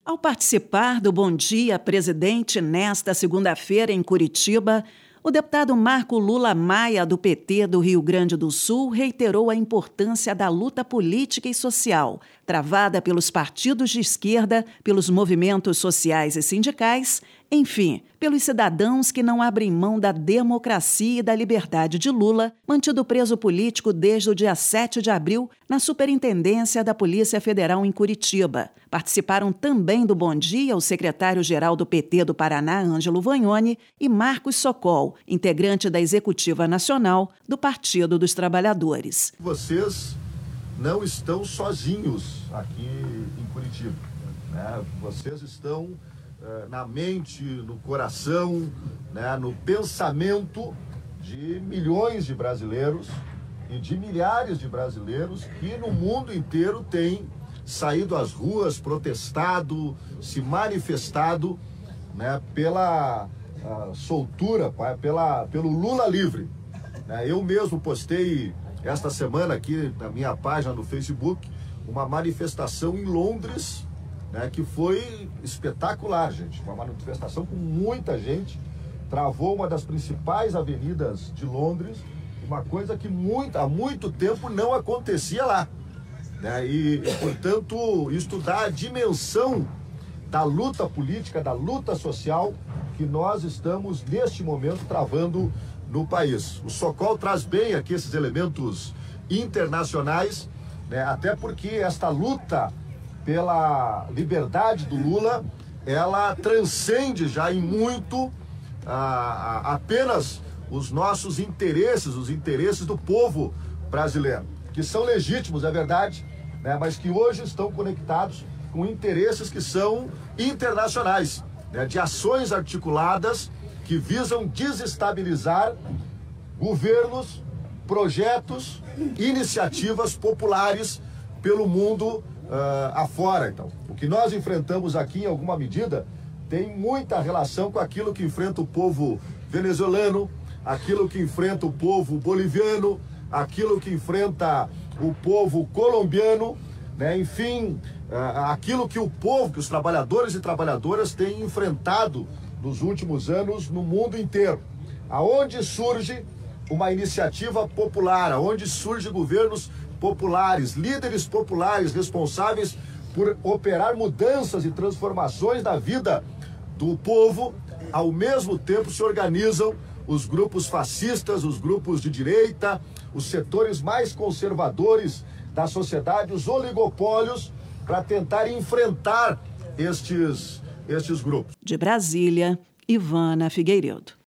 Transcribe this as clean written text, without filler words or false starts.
Ao participar do Bom Dia Presidente nesta segunda-feira em Curitiba, o deputado Marco Lula Maia, do PT do Rio Grande do Sul, reiterou a importância da luta política e social, travada pelos partidos de esquerda, pelos movimentos sociais e sindicais, enfim, pelos cidadãos que não abrem mão da democracia e da liberdade de Lula, mantido preso político desde o dia 7 de abril na Superintendência da Polícia Federal em Curitiba. Participaram também do Bom Dia o secretário-geral do PT do Paraná, Ângelo Vagnoni, e Marcos Sokol, integrante da Executiva Nacional do Partido dos Trabalhadores. Vocês não estão sozinhos aqui em Curitiba, né? Vocês estão na mente, no coração, né, no pensamento de milhões de brasileiros e de milhares de brasileiros que no mundo inteiro têm saído às ruas, protestado, se manifestado, né, pela soltura, pelo Lula livre. Eu mesmo postei esta semana aqui na minha página no Facebook uma manifestação em Londres, né, que foi espetacular, gente. Uma manifestação com muita gente, travou uma das principais avenidas de Londres, uma coisa que há muito tempo não acontecia lá, né? E, portanto, isso dá a dimensão da luta política, da luta social que nós estamos, neste momento, travando no país. O Sokol traz bem aqui esses elementos internacionais, né, até porque esta luta pela liberdade do Lula, ela transcende já em muito apenas os nossos interesses, os interesses do povo brasileiro, que são legítimos, é verdade, né, mas que hoje estão conectados com interesses que são internacionais, né, de ações articuladas que visam desestabilizar governos, projetos, iniciativas populares pelo mundo afora. Então, o que nós enfrentamos aqui, em alguma medida, tem muita relação com aquilo que enfrenta o povo venezuelano, aquilo que enfrenta o povo boliviano, aquilo que enfrenta o povo colombiano, né? Enfim, aquilo que o povo, que os trabalhadores e trabalhadoras têm enfrentado nos últimos anos no mundo inteiro. Aonde surge uma iniciativa popular, aonde surgem governos populares, líderes populares responsáveis por operar mudanças e transformações na vida do povo, ao mesmo tempo se organizam os grupos fascistas, os grupos de direita, os setores mais conservadores da sociedade, os oligopólios, para tentar enfrentar estes grupos. De Brasília, Ivana Figueiredo.